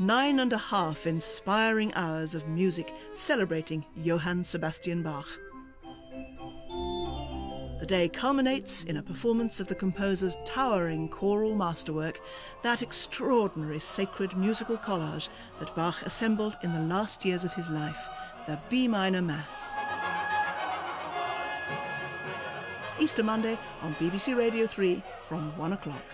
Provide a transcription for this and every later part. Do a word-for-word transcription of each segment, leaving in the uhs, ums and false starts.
Nine and a half inspiring hours of music celebrating Johann Sebastian Bach. The day culminates in a performance of the composer's towering choral masterwork, that extraordinary sacred musical collage that Bach assembled in the last years of his life, the B minor Mass. Easter Monday on B B C Radio three from one o'clock.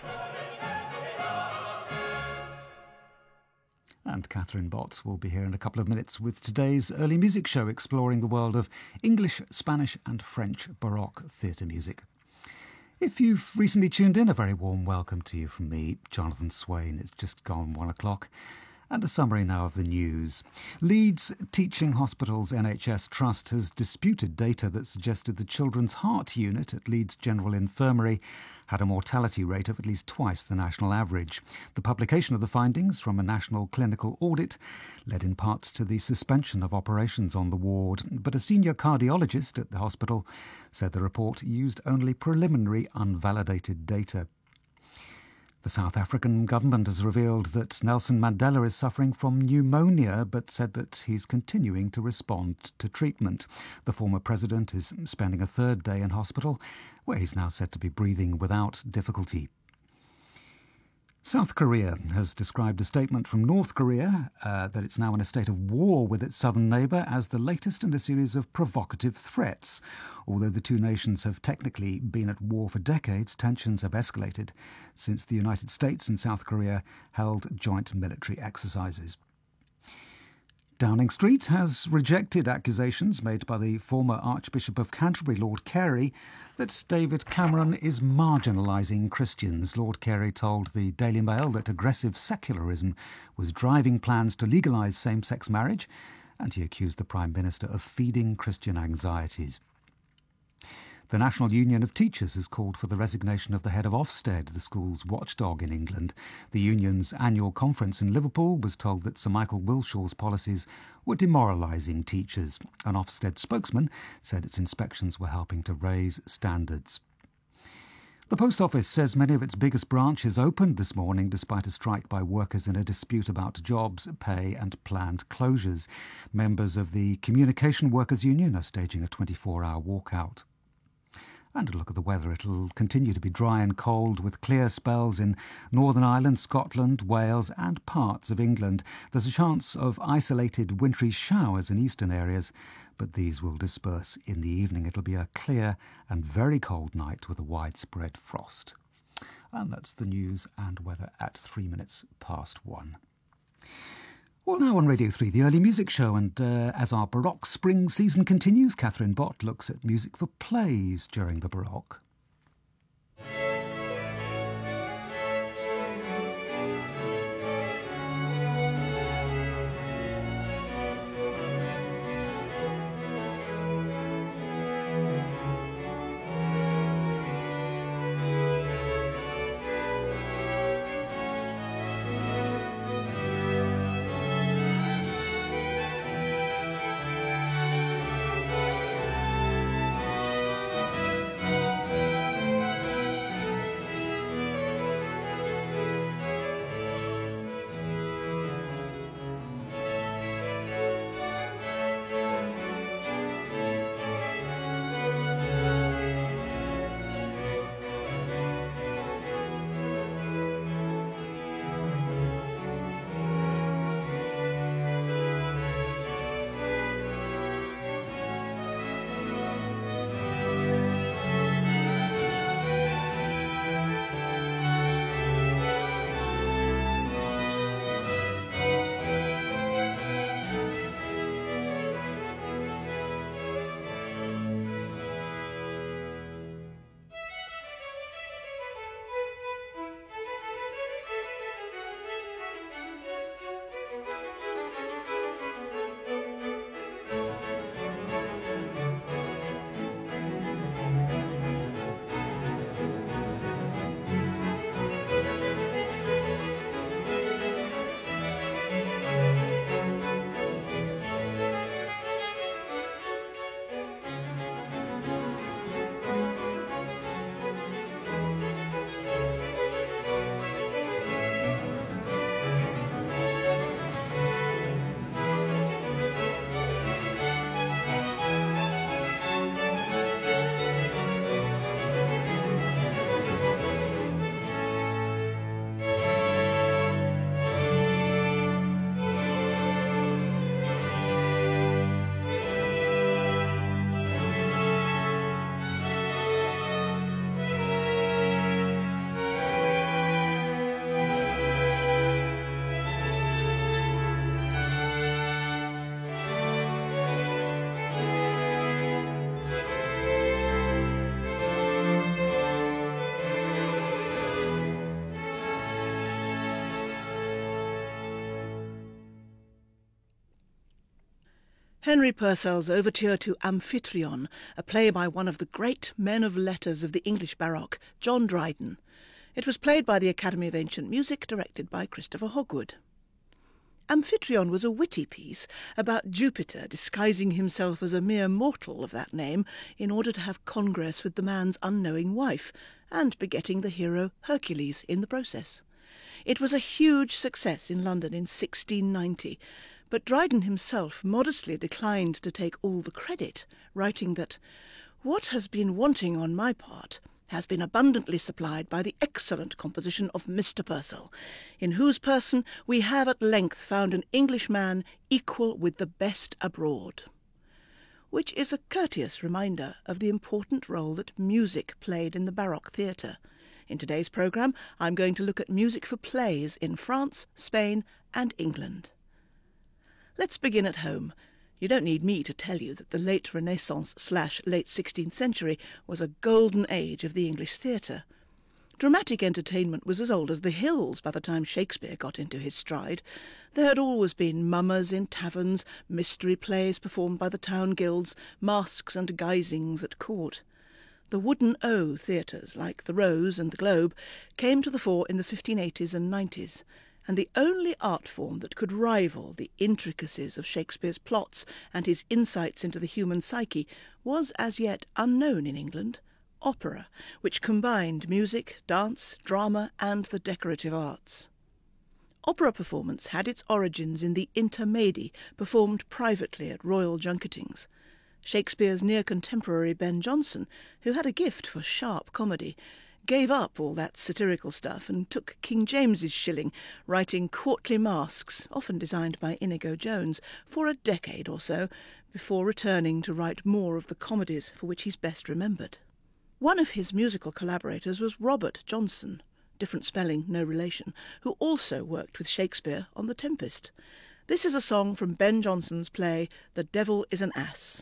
And Catherine Botts will be here in a couple of minutes with today's early music show exploring the world of English, Spanish and French Baroque theatre music. If you've recently tuned in, a very warm welcome to you from me, Jonathan Swain. It's just gone one o'clock. And a summary now of the news. Leeds Teaching Hospitals N H S Trust has disputed data that suggested the Children's Heart Unit at Leeds General Infirmary had a mortality rate of at least twice the national average. The publication of the findings from a national clinical audit led in part to the suspension of operations on the ward, but a senior cardiologist at the hospital said the report used only preliminary unvalidated data. The South African government has revealed that Nelson Mandela is suffering from pneumonia, but said that he's continuing to respond to treatment. The former president is spending a third day in hospital, where he's now said to be breathing without difficulty. South Korea has described a statement from North Korea uh, that it's now in a state of war with its southern neighbour as the latest in a series of provocative threats. Although the two nations have technically been at war for decades, tensions have escalated since the United States and South Korea held joint military exercises. Downing Street has rejected accusations made by the former Archbishop of Canterbury, Lord Carey, that David Cameron is marginalising Christians. Lord Carey told the Daily Mail that aggressive secularism was driving plans to legalise same-sex marriage, and he accused the Prime Minister of feeding Christian anxieties. The National Union of Teachers has called for the resignation of the head of Ofsted, the school's watchdog in England. The union's annual conference in Liverpool was told that Sir Michael Wilshaw's policies were demoralising teachers. An Ofsted spokesman said its inspections were helping to raise standards. The Post Office says many of its biggest branches opened this morning despite a strike by workers in a dispute about jobs, pay and planned closures. Members of the Communication Workers Union are staging a twenty-four hour walkout. And a look at the weather. It'll continue to be dry and cold with clear spells in Northern Ireland, Scotland, Wales and parts of England. There's a chance of isolated wintry showers in eastern areas, but these will disperse in the evening. It'll be a clear and very cold night with a widespread frost. And that's the news and weather at three minutes past one. Well, now on Radio three, the early music show, and uh, as our Baroque spring season continues, Catherine Bott looks at music for plays during the Baroque. Henry Purcell's overture to Amphitryon, a play by one of the great men of letters of the English Baroque, John Dryden. It was played by the Academy of Ancient Music, directed by Christopher Hogwood. Amphitryon was a witty piece about Jupiter disguising himself as a mere mortal of that name in order to have congress with the man's unknowing wife, and begetting the hero Hercules in the process. It was a huge success in London in sixteen ninety, but Dryden himself modestly declined to take all the credit, writing that "what has been wanting on my part has been abundantly supplied by the excellent composition of Mister Purcell, in whose person we have at length found an Englishman equal with the best abroad," which is a courteous reminder of the important role that music played in the Baroque theatre. In today's programme, I'm going to look at music for plays in France, Spain and England. Let's begin at home. You don't need me to tell you that the late Renaissance slash late sixteenth century was a golden age of the English theatre. Dramatic entertainment was as old as the hills by the time Shakespeare got into his stride. There had always been mummers in taverns, mystery plays performed by the town guilds, masks and guisings at court. The wooden O theatres, like the Rose and the Globe, came to the fore in the fifteen eighties and nineties, and the only art form that could rival the intricacies of Shakespeare's plots and his insights into the human psyche was as yet unknown in England: opera, which combined music, dance, drama and the decorative arts. Opera performance had its origins in the intermedi, performed privately at royal junketings. Shakespeare's near-contemporary Ben Jonson, who had a gift for sharp comedy, gave up all that satirical stuff and took King James's shilling, writing courtly masques, often designed by Inigo Jones, for a decade or so, before returning to write more of the comedies for which he's best remembered. One of his musical collaborators was Robert Johnson, different spelling, no relation, who also worked with Shakespeare on The Tempest. This is a song from Ben Jonson's play The Devil is an Ass.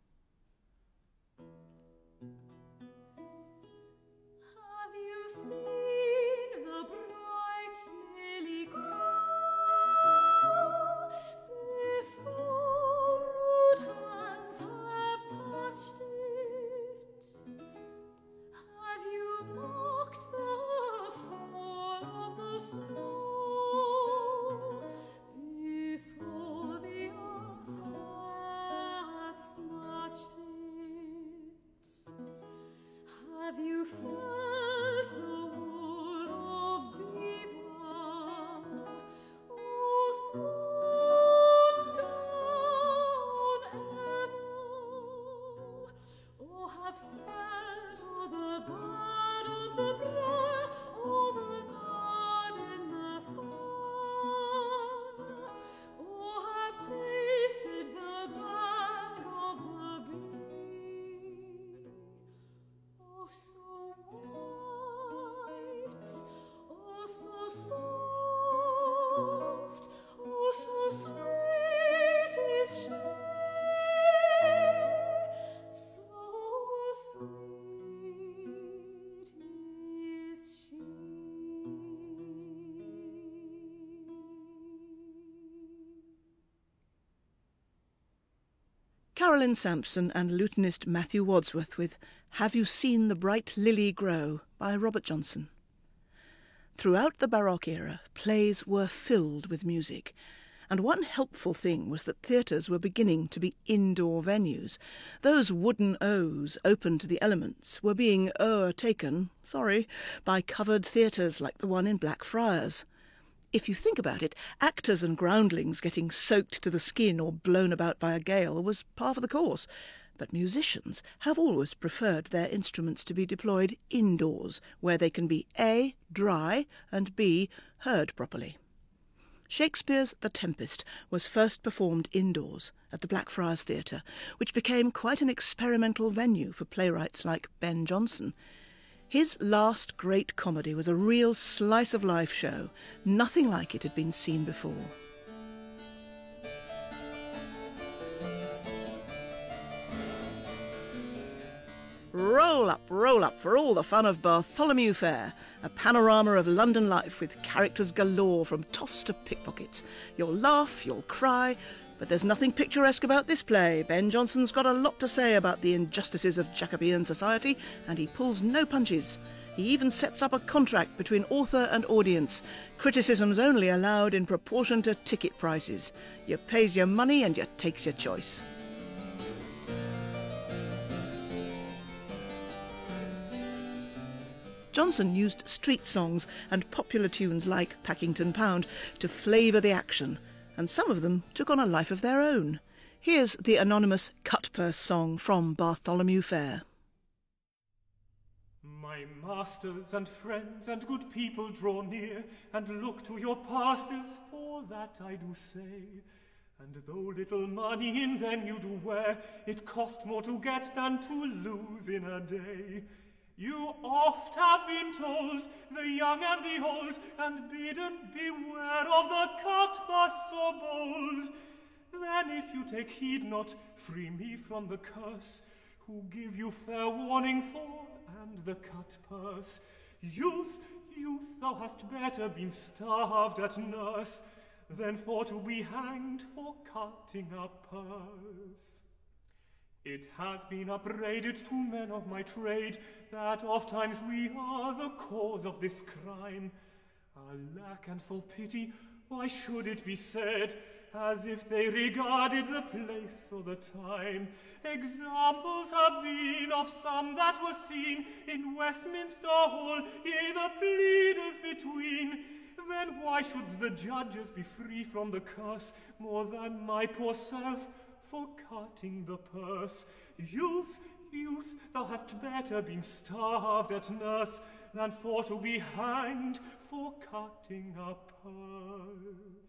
Carolyn Sampson and lutenist Matthew Wadsworth with Have You Seen the Bright Lily Grow by Robert Johnson. Throughout the Baroque era, plays were filled with music, and one helpful thing was that theatres were beginning to be indoor venues. Those wooden O's open to the elements were being o'ertaken, sorry, by covered theatres like the one in Blackfriars. If you think about it, actors and groundlings getting soaked to the skin or blown about by a gale was par for the course, but musicians have always preferred their instruments to be deployed indoors, where they can be A, dry, and B, heard properly. Shakespeare's The Tempest was first performed indoors at the Blackfriars Theatre, which became quite an experimental venue for playwrights like Ben Jonson. His last great comedy was a real slice-of-life show. Nothing like it had been seen before. Roll up, roll up for all the fun of Bartholomew Fair, a panorama of London life with characters galore from toffs to pickpockets. You'll laugh, you'll cry, But there's nothing picturesque about this play. Ben Jonson's got a lot to say about the injustices of Jacobean society, and he pulls no punches. He even sets up a contract between author and audience. Criticism's only allowed in proportion to ticket prices. You pays your money and you takes your choice. Jonson used street songs and popular tunes like Packington Pound to flavour the action, and some of them took on a life of their own. Here's the anonymous Cutpurse song from Bartholomew Fair. My masters and friends and good people, draw near and look to your passes, for that I do say. And though little money in them you do wear, it cost more to get than to lose in a day. You oft have been told, the young and the old, and bidden beware of the cutpurse so bold. Then if you take heed not, free me from the curse, who give you fair warning for, and the cutpurse. Youth, youth, thou hast better been starved at nurse, than for to be hanged for cutting a purse. It hath been upbraided to men of my trade, that oft times we are the cause of this crime. Alack, and for pity, why should it be said, as if they regarded the place or the time? Examples have been of some that were seen in Westminster Hall, yea, the pleaders between. Then why should the judges be free from the curse, more than my poor self, for cutting the purse? Youth, youth, thou hast better been starved at nurse, than for to be hanged for cutting a purse.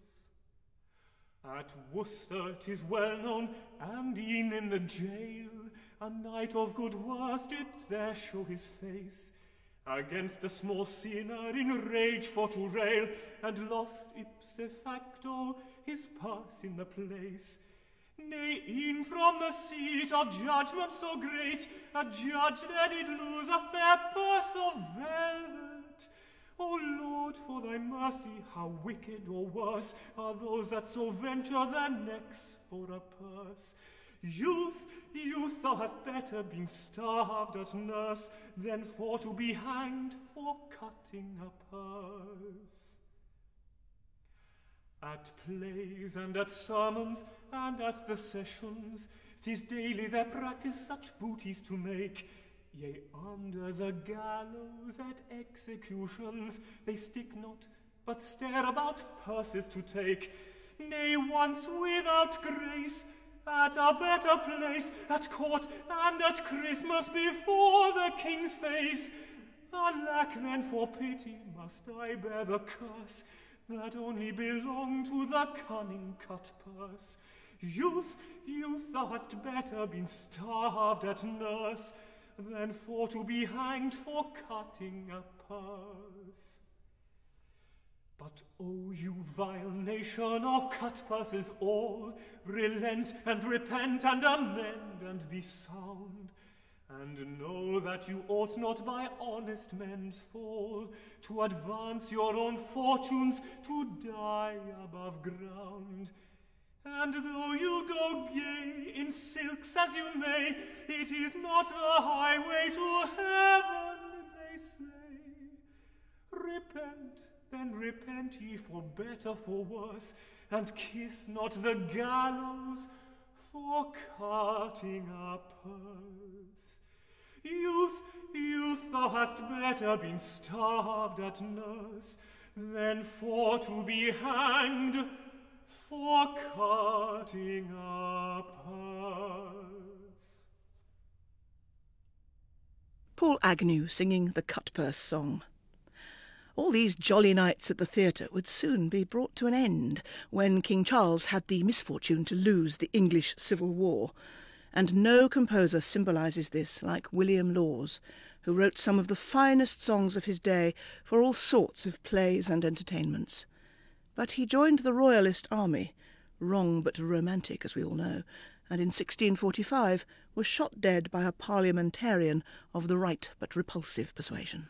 At Worcester 'tis well known, and e'en in the jail, a knight of good worth did there show his face, against the small sinner in rage for to rail, and lost ipse facto his purse in the place. Nay, e'en from the seat of judgment so great, a judge there did lose a fair purse of velvet. O Lord, for thy mercy, how wicked or worse are those that so venture their necks for a purse. Youth, youth, thou hast better been starved at nurse, than for to be hanged for cutting a purse. At plays and at sermons and at the sessions, 'tis daily their practice such booties to make. Yea, under the gallows at executions, they stick not, but stare about purses to take. Nay, once without grace, at a better place, at court and at Christmas before the king's face. Alack, then for pity must I bear the curse, that only belong to the cunning cutpurse. Youth, youth, thou hast better been starved at nurse, than for to be hanged for cutting a purse. But, O you vile nation of cutpurses all, relent and repent and amend and be sound, and know that you ought not by honest men's fall to advance your own fortunes, to die above ground. And though you go gay in silks as you may, it is not the highway to heaven, they say. Repent, then repent ye for better, for worse, and kiss not the gallows for cutting a purse. Youth, youth, thou hast better been starved at nurse, than for to be hanged for cutting a purse. Paul Agnew singing the Cutpurse song. All these jolly nights at the theatre would soon be brought to an end when King Charles had the misfortune to lose the English Civil War, and no composer symbolises this like William Laws, who wrote some of the finest songs of his day for all sorts of plays and entertainments. But he joined the Royalist army, wrong but romantic, as we all know, and in sixteen forty-five was shot dead by a parliamentarian of the right but repulsive persuasion.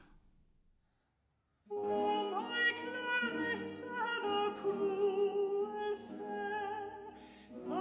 Oh, my Clarice had a cruel fair,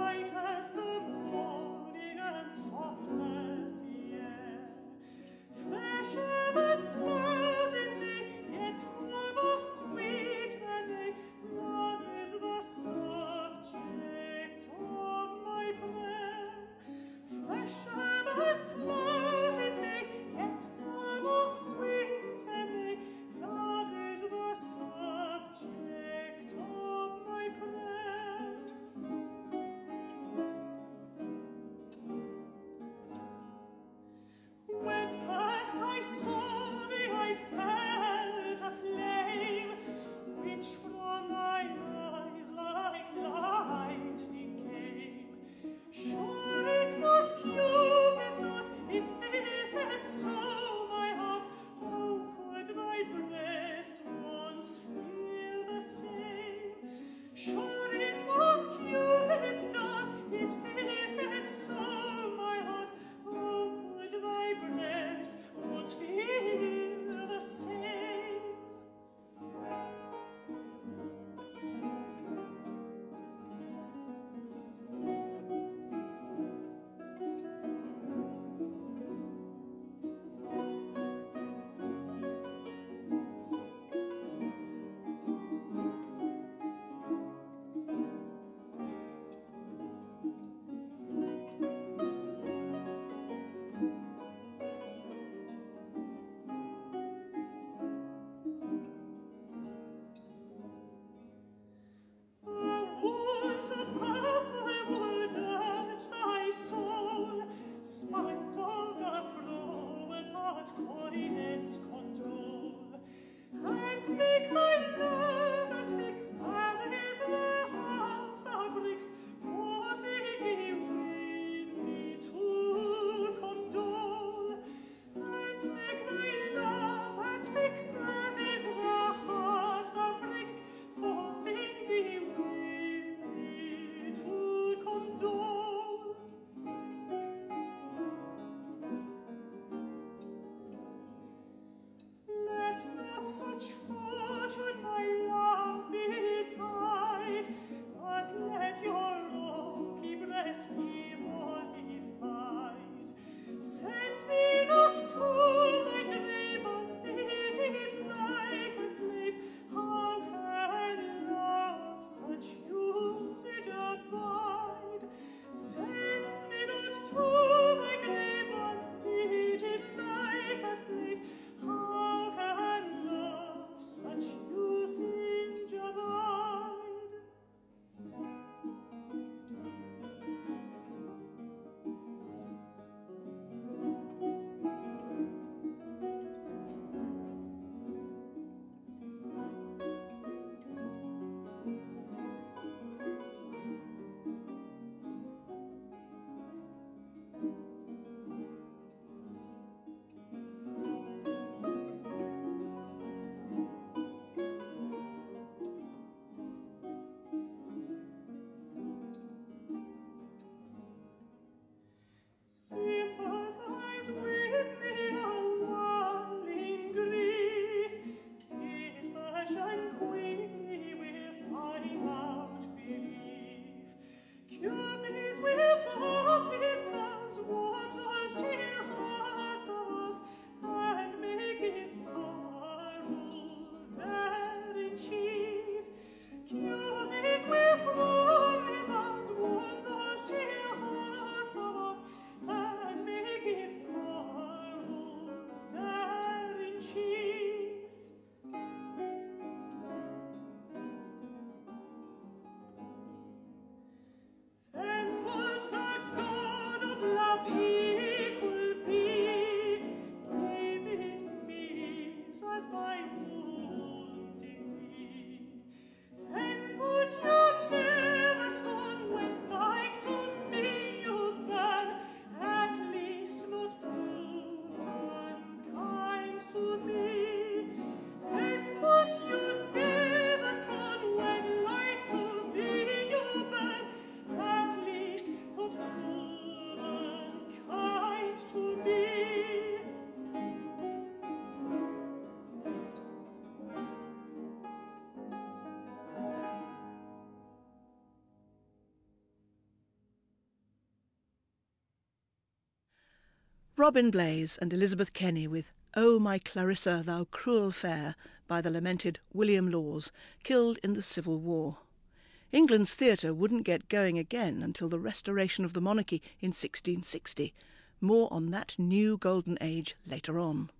Robin Blaze and Elizabeth Kenny with "O My Clarissa, Thou Cruel Fair" by the lamented William Laws, killed in the Civil War. England's theatre wouldn't get going again until the restoration of the monarchy in sixteen sixty. More on that new golden age later on.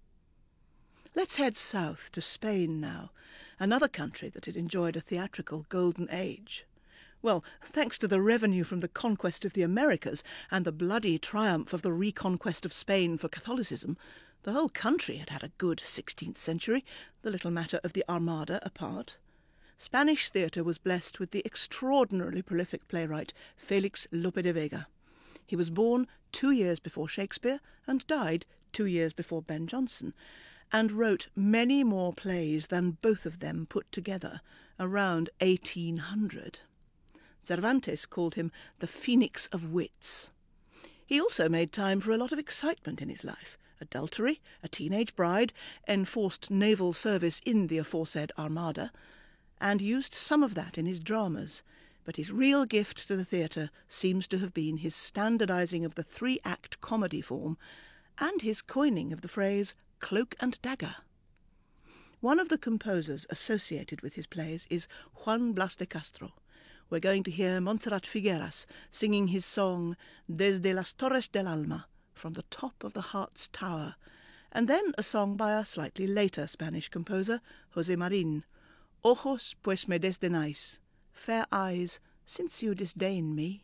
Let's head south to Spain now, another country that had enjoyed a theatrical golden age. Well, thanks to the revenue from the conquest of the Americas and the bloody triumph of the reconquest of Spain for Catholicism, the whole country had had a good sixteenth century, the little matter of the Armada apart. Spanish theatre was blessed with the extraordinarily prolific playwright Felix Lope de Vega. He was born two years before Shakespeare and died two years before Ben Jonson, and wrote many more plays than both of them put together, around eighteen hundred. Cervantes called him the Phoenix of Wits. He also made time for a lot of excitement in his life: adultery, a teenage bride, enforced naval service in the aforesaid Armada, and used some of that in his dramas. But his real gift to the theatre seems to have been his standardising of the three-act comedy form and his coining of the phrase cloak and dagger. One of the composers associated with his plays is Juan Blas de Castro. We're going to hear Montserrat Figueras singing his song Desde las Torres del Alma, from the top of the heart's tower, and then a song by a slightly later Spanish composer, José Marín, Ojos pues me desdenáis, fair eyes, since you disdain me.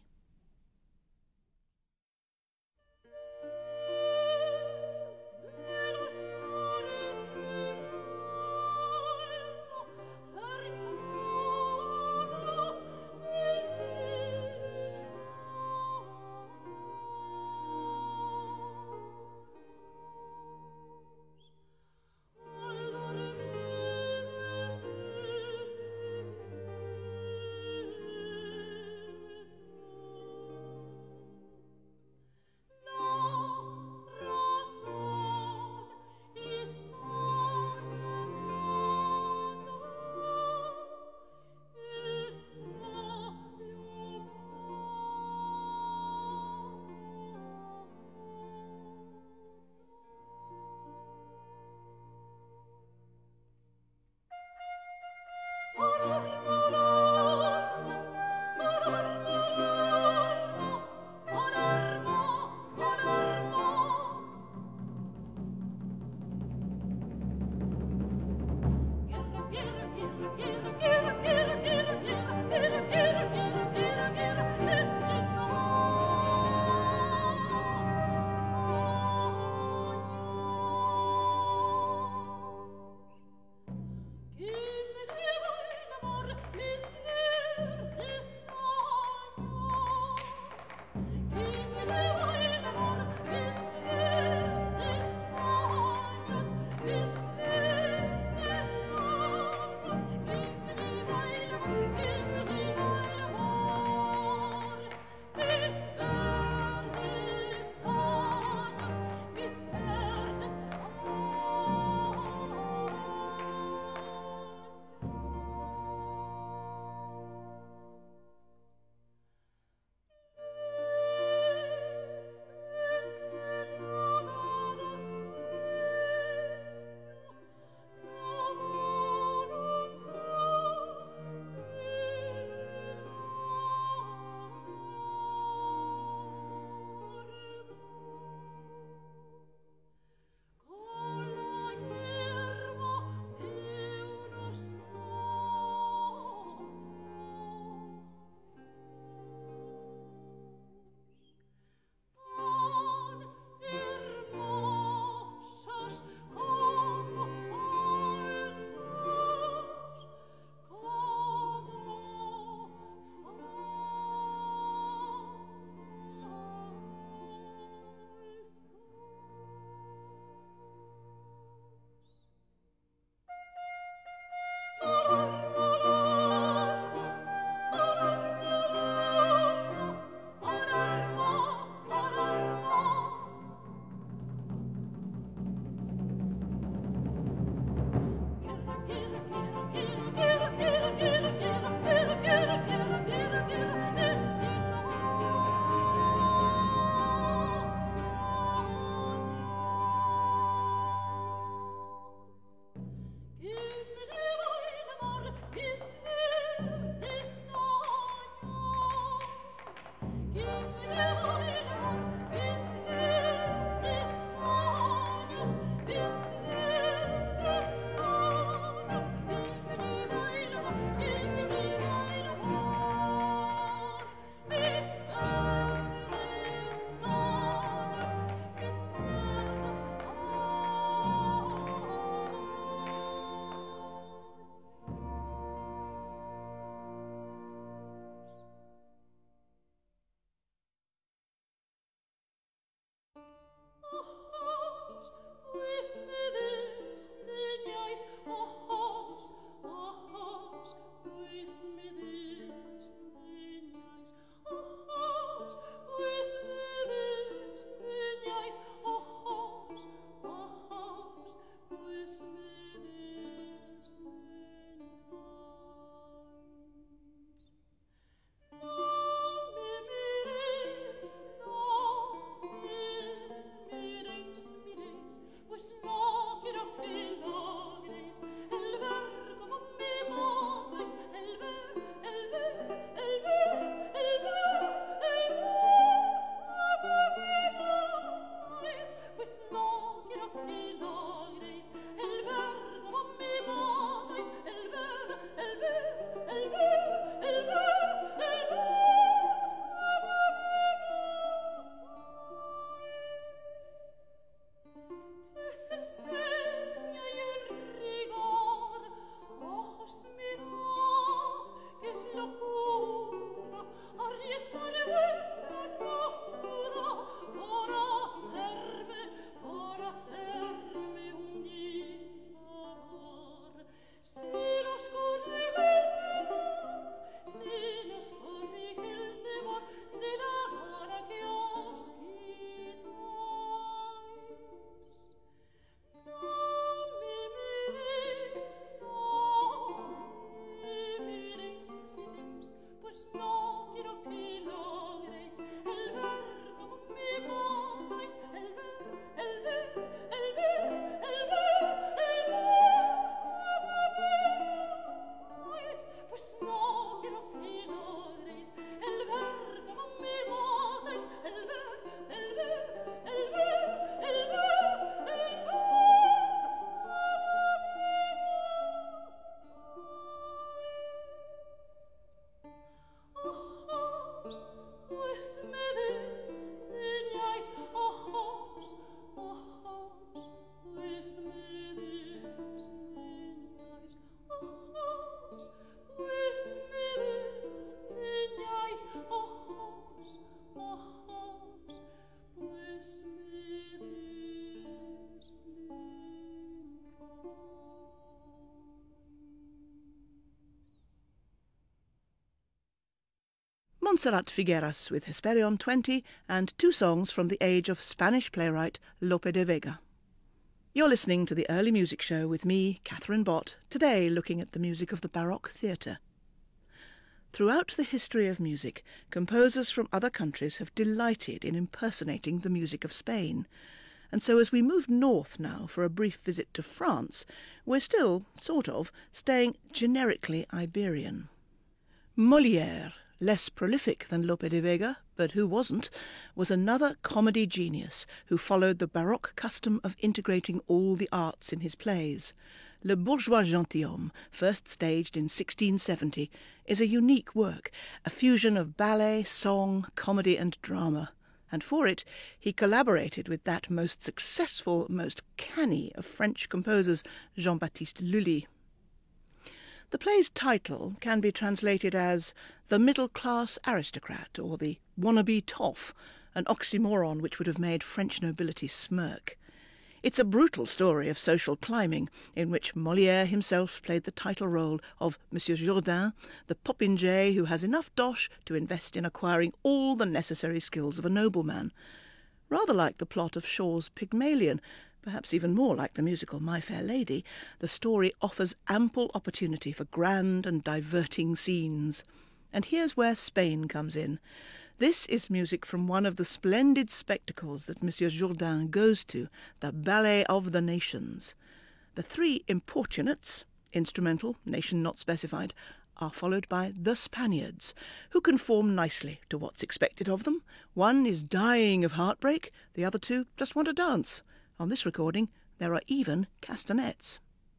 Montserrat Figueras with Hesperion twenty, and two songs from the age of Spanish playwright Lope de Vega. You're listening to the Early Music Show with me, Catherine Bott, today looking at the music of the Baroque theatre. Throughout the history of music, composers from other countries have delighted in impersonating the music of Spain. And so as we move north now for a brief visit to France, we're still, sort of, staying generically Iberian. Molière, less prolific than Lope de Vega, but who wasn't, was another comedy genius who followed the Baroque custom of integrating all the arts in his plays. Le Bourgeois Gentilhomme, first staged in sixteen seventy, is a unique work, a fusion of ballet, song, comedy and drama. And for it, he collaborated with that most successful, most canny of French composers, Jean-Baptiste Lully. The play's title can be translated as The Middle-Class Aristocrat or The Wannabe Toff, an oxymoron which would have made French nobility smirk. It's a brutal story of social climbing, in which Molière himself played the title role of Monsieur Jourdain, the popinjay who has enough dosh to invest in acquiring all the necessary skills of a nobleman. Rather like the plot of Shaw's Pygmalion, perhaps even more like the musical My Fair Lady, the story offers ample opportunity for grand and diverting scenes. And here's where Spain comes in. This is music from one of the splendid spectacles that Monsieur Jourdain goes to, the Ballet of the Nations. The three importunates, instrumental, nation not specified, are followed by the Spaniards, who conform nicely to what's expected of them. One is dying of heartbreak, the other two just want to dance. On this recording, there are even castanets.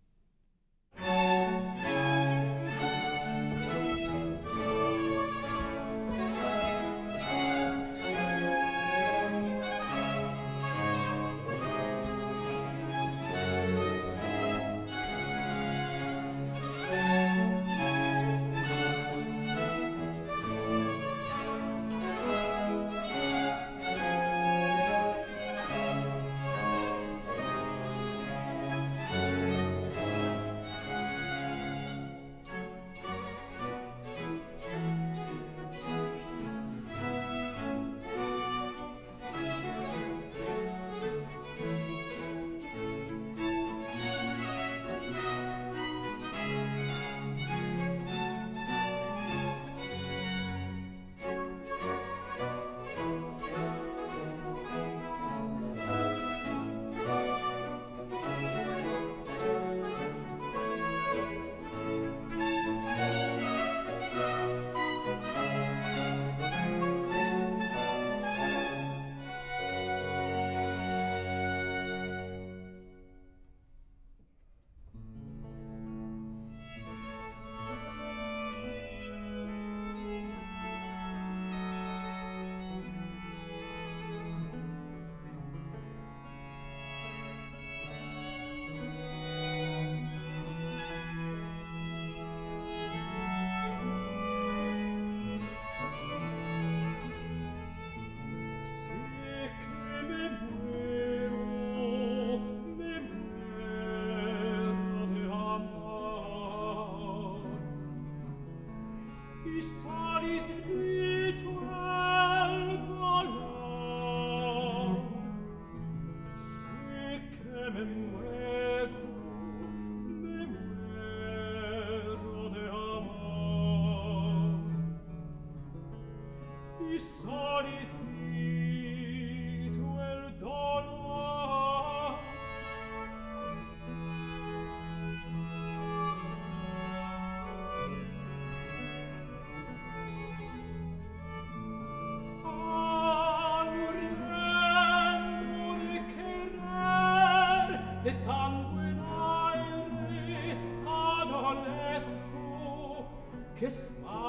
Che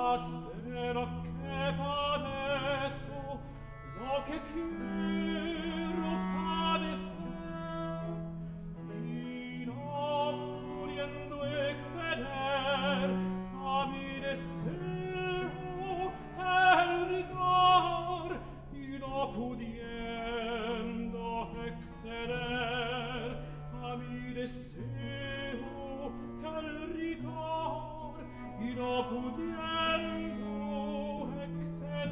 spastero che padezco, lo che quiero padecer, y no pudiendo exceder a mi deseo el rigor, y no pudiendo exceder a mi deseo el rigor, y no pudiendo exceder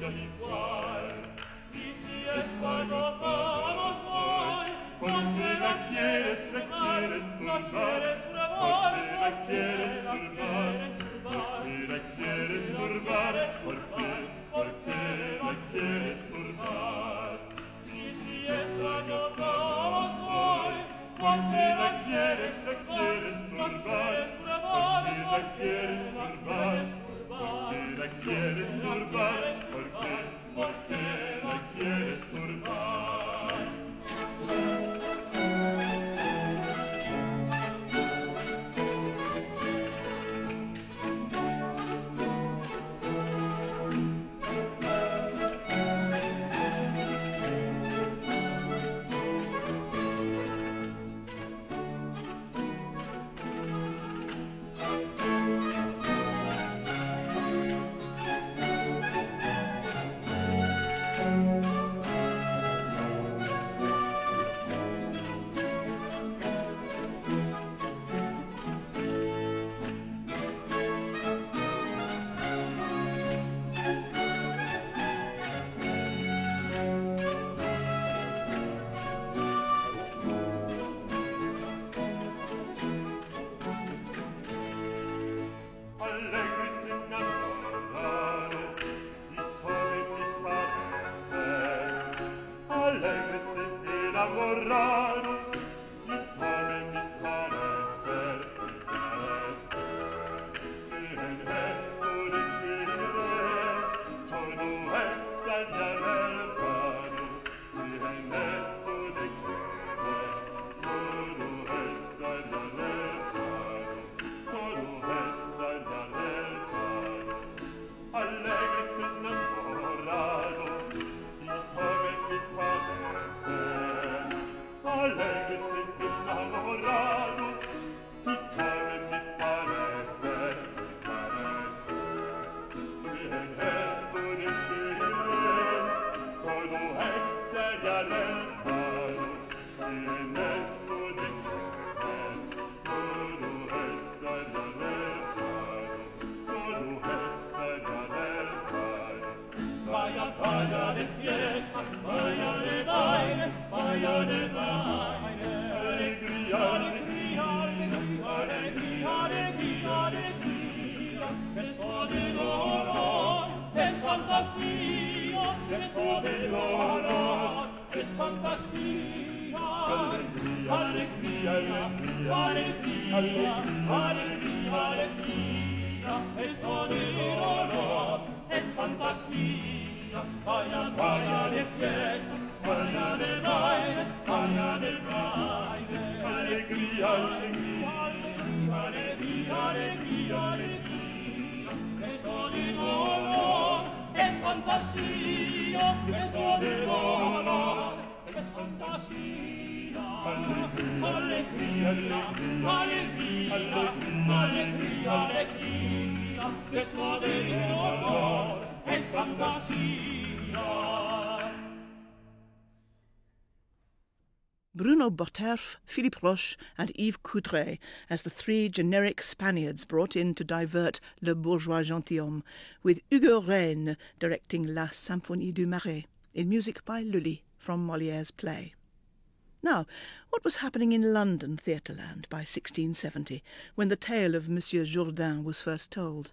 Bruno Botterf, Philippe Roche and Yves Coudray as the three generic Spaniards brought in to divert Le Bourgeois Gentilhomme, with Hugo Reyne directing La Symphonie du Marais, in music by Lully from Molière's play. Now, what was happening in London theatreland by sixteen seventy, when the tale of Monsieur Jourdain was first told?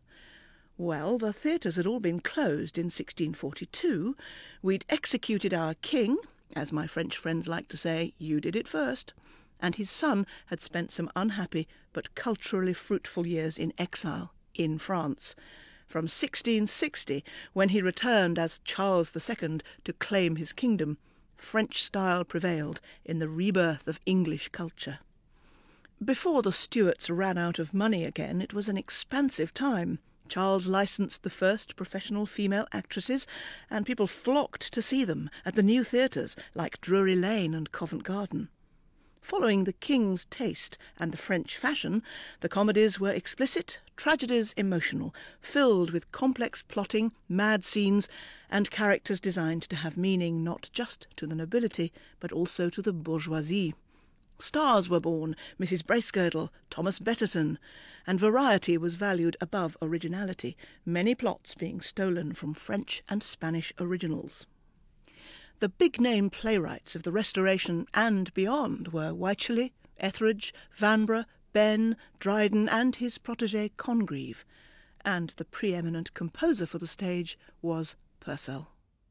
Well, the theatres had all been closed in sixteen forty-two. We'd executed our king, as my French friends like to say, you did it first, and his son had spent some unhappy but culturally fruitful years in exile in France. From sixteen sixty, when he returned as Charles the Second to claim his kingdom, French style prevailed in the rebirth of English culture. Before the Stuarts ran out of money again, it was an expansive time. Charles licensed the first professional female actresses, and people flocked to see them at the new theatres like Drury Lane and Covent Garden. Following the King's taste and the French fashion, the comedies were explicit, tragedies emotional, filled with complex plotting, mad scenes, and characters designed to have meaning not just to the nobility, but also to the bourgeoisie. Stars were born, Missus Bracegirdle, Thomas Betterton, and variety was valued above originality, many plots being stolen from French and Spanish originals. The big-name playwrights of the Restoration and beyond were Wycherley, Etheridge, Vanbrugh, Benn, Dryden and his protégé Congreve, and the preeminent composer for the stage was Purcell.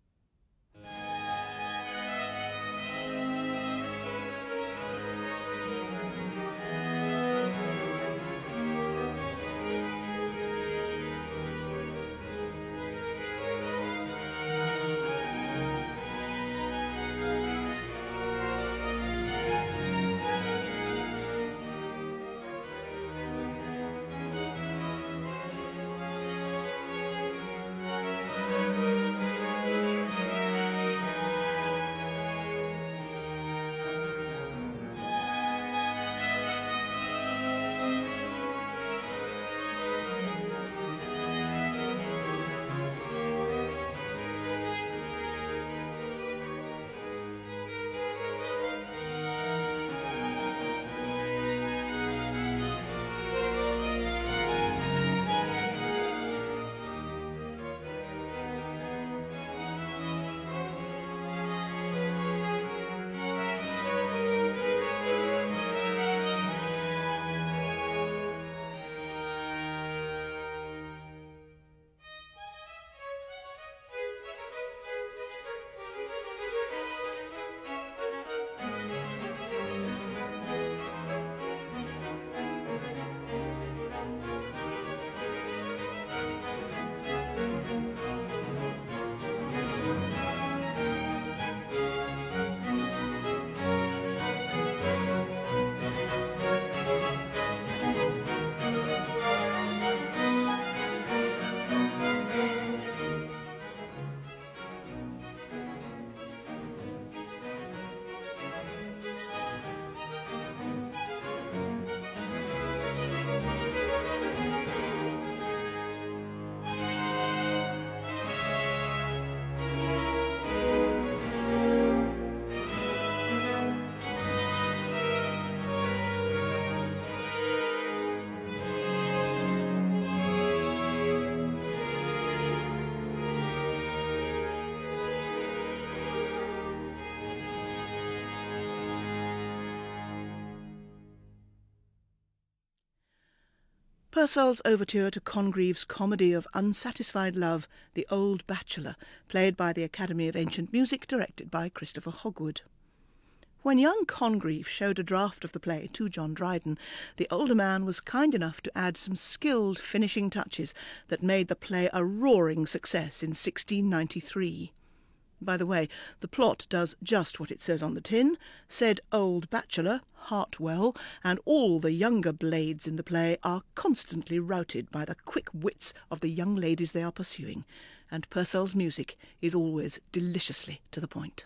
Purcell's overture to Congreve's comedy of unsatisfied love, The Old Bachelor, played by the Academy of Ancient Music, directed by Christopher Hogwood. When young Congreve showed a draft of the play to John Dryden, the older man was kind enough to add some skilled finishing touches that made the play a roaring success in sixteen ninety-three. By the way, the plot does just what it says on the tin. Said old bachelor, Hartwell, and all the younger blades in the play are constantly routed by the quick wits of the young ladies they are pursuing, and Purcell's music is always deliciously to the point.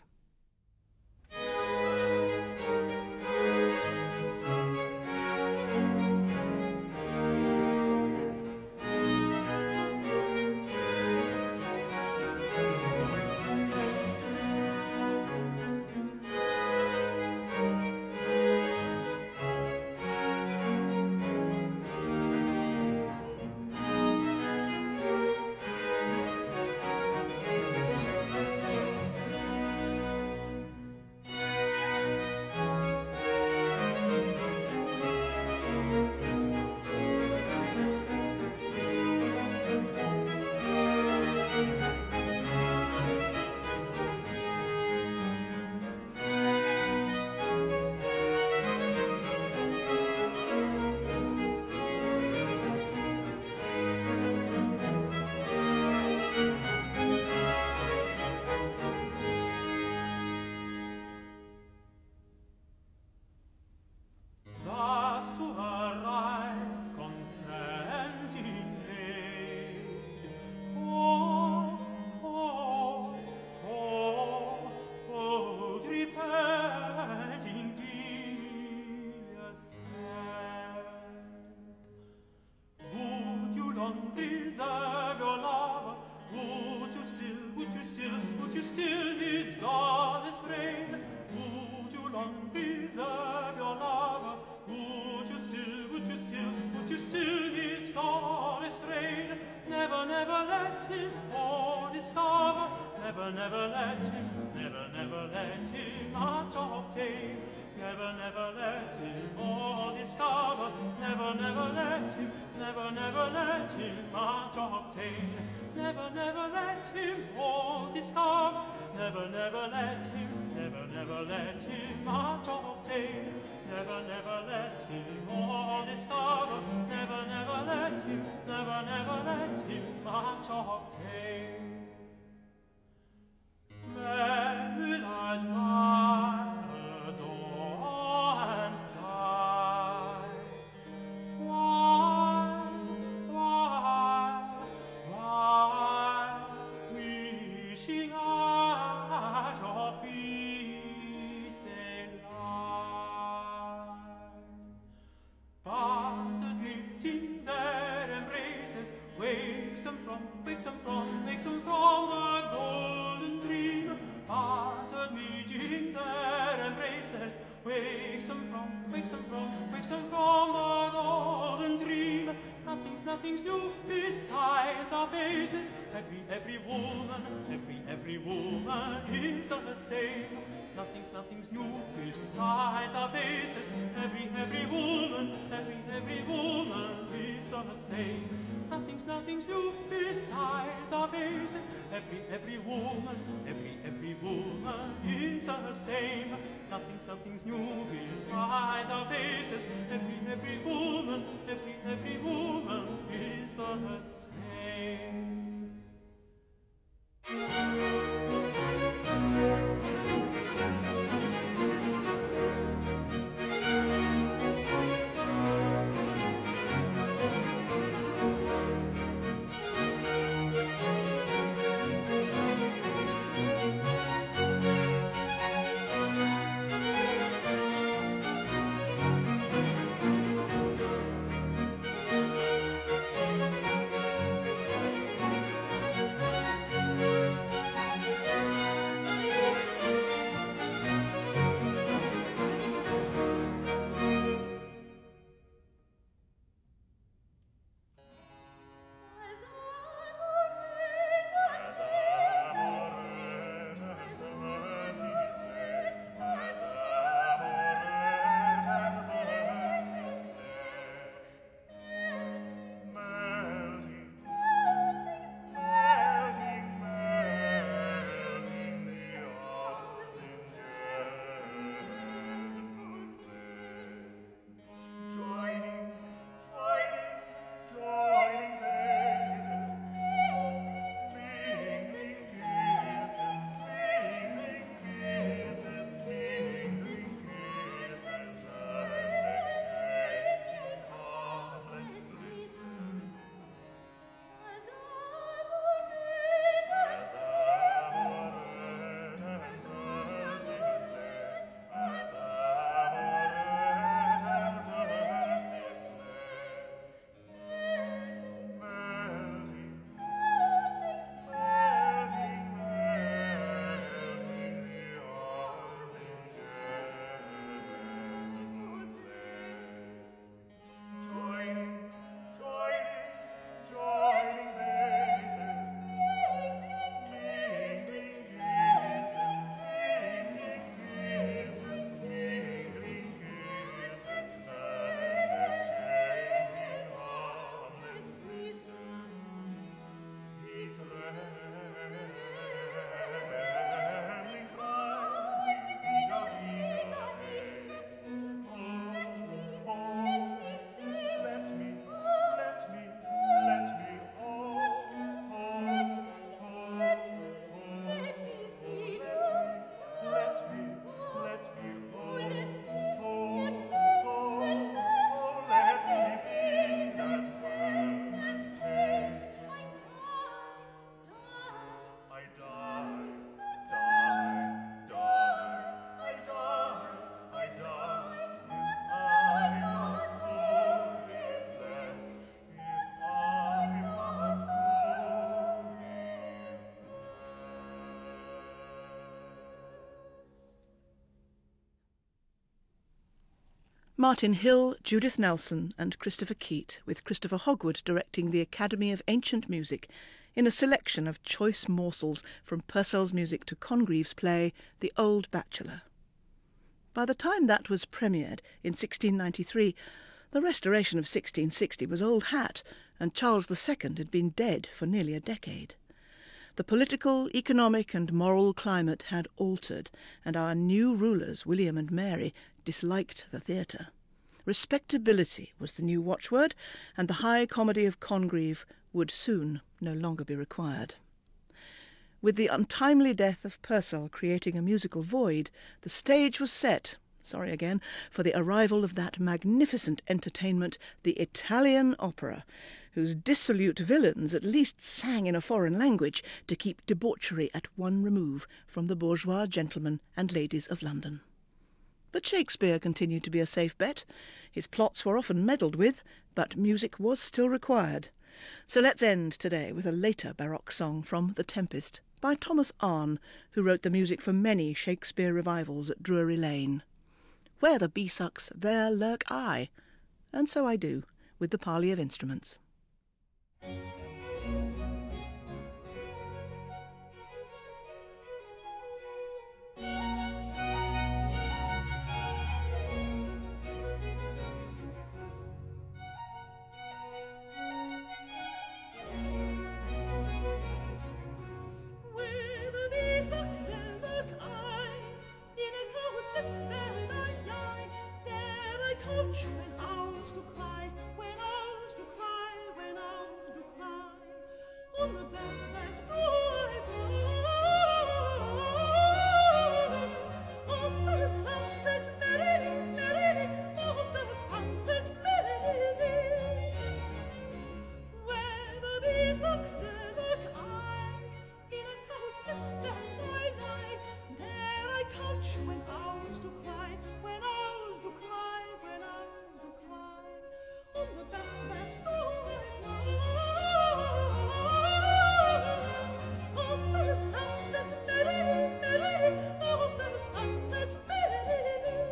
Would you still this goddess reign? Would you long preserve your to still his flawless reign. Never, never let him or discover, never, never let him, never, never let him much obtain. Never, never let him or discover, never, never let him, never, never let him much obtain. Never, never let him or discover, never, never let him, never, never let him much obtain. Never, never let him or discover, never, never let him, never, never let him much obtain. Then will I smile, adore and die. Why, why, why, wishing at your feet they lie. But admitting their embraces wakes them from, wakes them from, wakes them from a golden dream. But admitting their embraces wakes them from, wakes them from, wakes them from a golden dream. Nothing's, nothing's new besides our faces. Every, every woman, every, every woman is the same. Nothing's, nothing's new besides our faces. Every, every woman, every, every woman is the same. Nothing's, nothing's new besides our faces. Every, every woman, every, every woman is the same. Nothing's, nothing's new besides our faces. Every, every woman, every, every woman is the same. Martin Hill, Judith Nelson and Christopher Keat, with Christopher Hogwood directing the Academy of Ancient Music in a selection of choice morsels from Purcell's music to Congreve's play The Old Bachelor. By the time that was premiered in sixteen ninety-three, the restoration of sixteen sixty was old hat, and Charles the Second had been dead for nearly a decade. The political, economic and moral climate had altered, and our new rulers, William and Mary, disliked the theatre. Respectability was the new watchword, and the high comedy of Congreve would soon no longer be required. With the untimely death of Purcell creating a musical void, the stage was set, sorry again, for the arrival of that magnificent entertainment, the Italian opera, whose dissolute villains at least sang in a foreign language to keep debauchery at one remove from the bourgeois gentlemen and ladies of London. But Shakespeare continued to be a safe bet. His plots were often meddled with, but music was still required. So let's end today with a later Baroque song from The Tempest by Thomas Arne, who wrote the music for many Shakespeare revivals at Drury Lane. Where the bee sucks, there lurk I. And so I do, with the parley of instruments. When owls do cry, when owls do cry, when owls do cry, on the bed's back do I fly. Of the sunset merrily, merrily, of the sunset merrily. Where the bee sucks, there look I, in a cowslip's bed I lie. There I couch when owls do cry, when owls do cry, when owls do cry, on the bed's back do I fly. Of the sunset merrily, merrily, of the sunset merrily.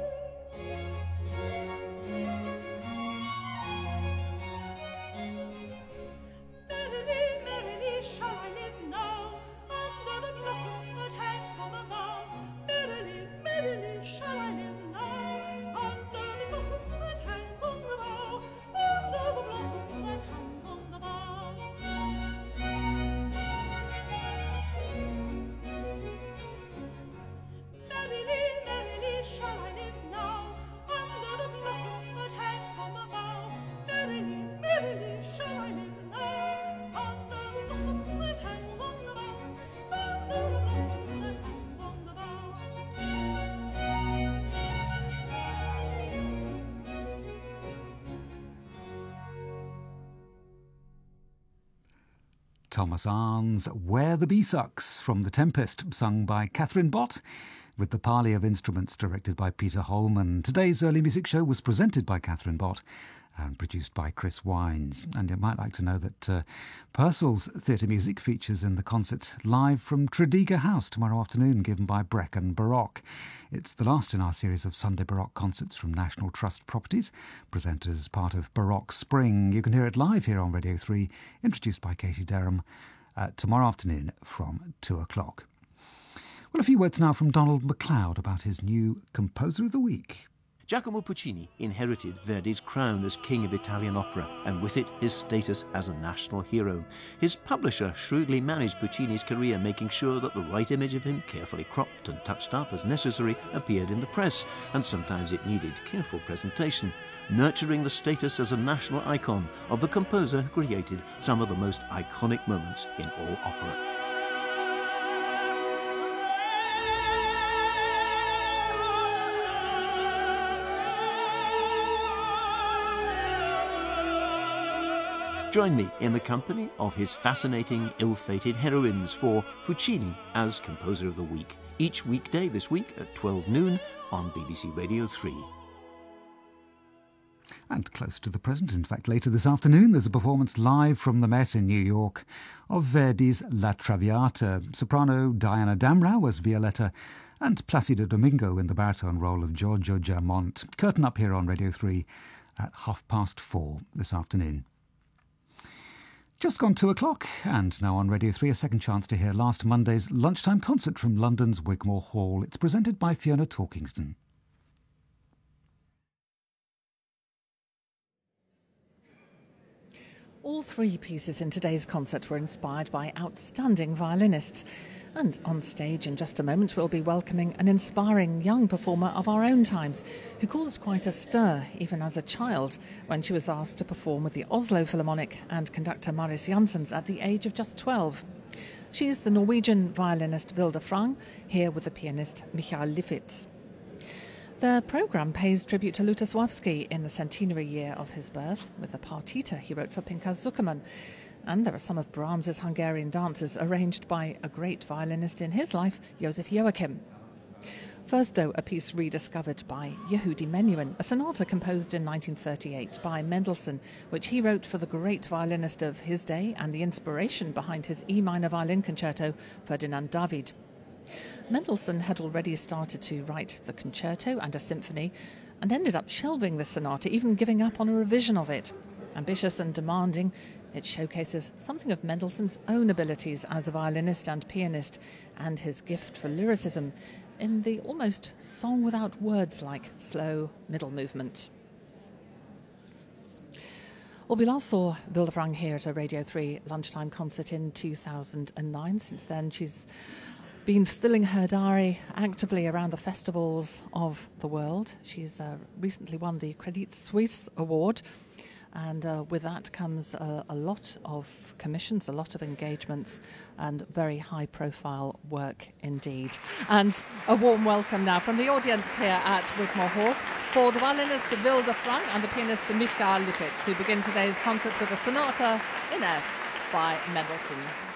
Merrily, merrily shall I live now, under the blossom that hangs on the bough. Merrily, merrily shall I live now, under the blossom that hangs on the bough, under the blossom that hangs on the bough. Merrily, merrily shall I live now, under the blossom that hangs on the bough. Merrily, merrily shall I live now, under the blossom that hangs on the bough, under the blossom that hangs on the bough. Thomas Arne's Where the Bee Sucks from The Tempest, sung by Catherine Bott, with the parley of instruments directed by Peter Holman. Today's Early Music Show was presented by Catherine Bott and produced by Chris Wines. And you might like to know that uh, Purcell's theatre music features in the concert live from Tredegar House tomorrow afternoon, given by Brecon Baroque. It's the last in our series of Sunday Baroque concerts from National Trust Properties, presented as part of Baroque Spring. You can hear it live here on Radio three, introduced by Katie Derham, uh, tomorrow afternoon from two o'clock. Well, a few words now from Donald MacLeod about his new Composer of the Week. Giacomo Puccini inherited Verdi's crown as King of Italian opera, and with it his status as a national hero. His publisher shrewdly managed Puccini's career, making sure that the right image of him, carefully cropped and touched up as necessary, appeared in the press, and sometimes it needed careful presentation, nurturing the status as a national icon of the composer who created some of the most iconic moments in all opera. Join me in the company of his fascinating, ill-fated heroines for Puccini as Composer of the Week, each weekday this week at twelve noon on B B C Radio three. And close to the present, in fact, later this afternoon, there's a performance live from the Met in New York of Verdi's La Traviata. Soprano Diana Damrau as Violetta, and Placido Domingo in the baritone role of Giorgio Germont. Curtain up here on Radio three at half past four this afternoon. Just gone two o'clock, and now on Radio three, a second chance to hear last Monday's lunchtime concert from London's Wigmore Hall. It's presented by Fiona Talkingston. All three pieces in today's concert were inspired by outstanding violinists. And on stage in just a moment we'll be welcoming an inspiring young performer of our own times who caused quite a stir even as a child when she was asked to perform with the Oslo Philharmonic and conductor Marius Jansons at the age of just twelve. She is the Norwegian violinist Vilde Frang, here with the pianist Michael Lifitz. The programme pays tribute to Lutosławski in the centenary year of his birth with a partita he wrote for Pinkas Zukerman. And there are some of Brahms's Hungarian dances arranged by a great violinist in his life, Joseph Joachim. First, though, a piece rediscovered by Yehudi Menuhin, a sonata composed in nineteen thirty-eight by Mendelssohn, which he wrote for the great violinist of his day and the inspiration behind his E minor violin concerto, Ferdinand David. Mendelssohn had already started to write the concerto and a symphony and ended up shelving the sonata, even giving up on a revision of it. Ambitious and demanding, it showcases something of Mendelssohn's own abilities as a violinist and pianist and his gift for lyricism in the almost song without words-like slow middle movement. Well, we last saw Vilde Frang here at a Radio three lunchtime concert in two thousand nine. Since then, she's been filling her diary actively around the festivals of the world. She's uh, recently won the Credit Suisse Award. And uh, with that comes uh, a lot of commissions, a lot of engagements, and very high-profile work indeed. And a warm welcome now from the audience here at Wigmore Hall for the violinist Vilde Frang and the pianist Michael Lifitz, who begin today's concert with a sonata in F by Mendelssohn.